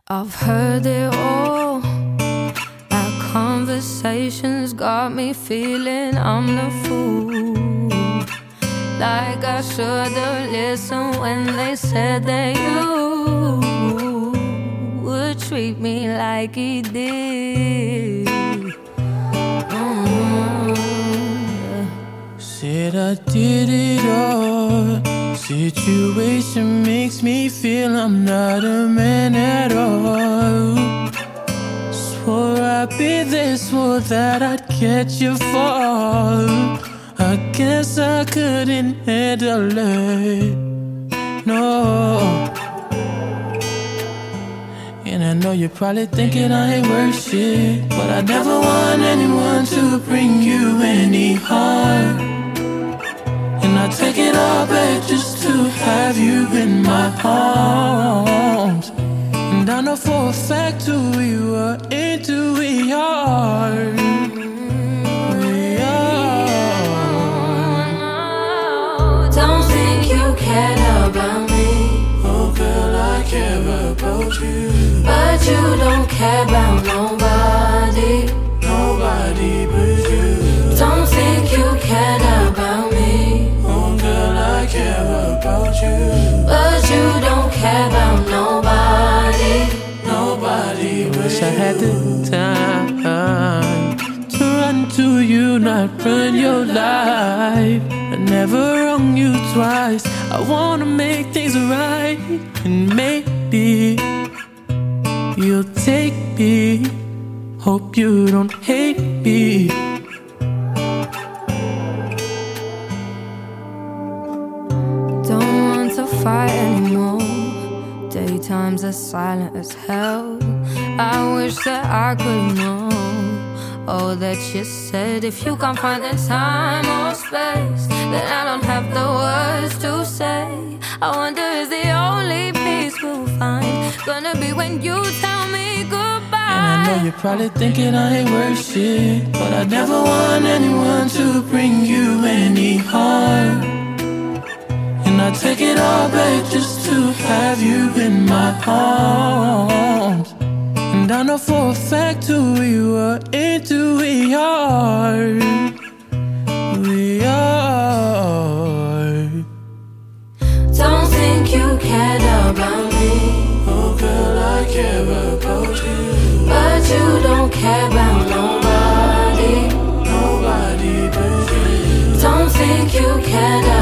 I've heard it all. Our conversations got me feeling I'm the fool. Like I should've listened when they said that you would treat me like he did. Said I did it all. Situation makes me feel I'm not a man at all. Swore I'd be there, swore that I'd catch you fall. I guess I couldn't handle it, no. And I know you're probably thinking I ain't worth shit, but I never want anyone to bring you any harm. And I take it all back just to have you in my arms. And I know for a fact who we were and who we are. We are. Don't think you care about me. Oh girl, I care about you. But you don't care about nobody. Nobody but you. Don't think you cared about me. I care about you, but you don't care about nobody. Nobody. Wish I had the time to run to you, not run your life. I never wrong you twice. I wanna make things right, and maybe you'll take me. Hope you don't hate me. Fight anymore. Daytimes are silent as hell. I wish that I could know all that you said. If you can't find the time or space, then I don't have the words to say. I wonder is the only peace we'll find gonna be when you tell me goodbye. And I know you're probably thinking I ain't worth shit, but I never want anyone to bring you any harm. And I take it all back just to have you in my arms. And I know for a fact who we were and who we are. We are. Don't think you cared about me. Oh girl, I care about you. But you don't care about nobody. Nobody but you. Don't think you cared about me.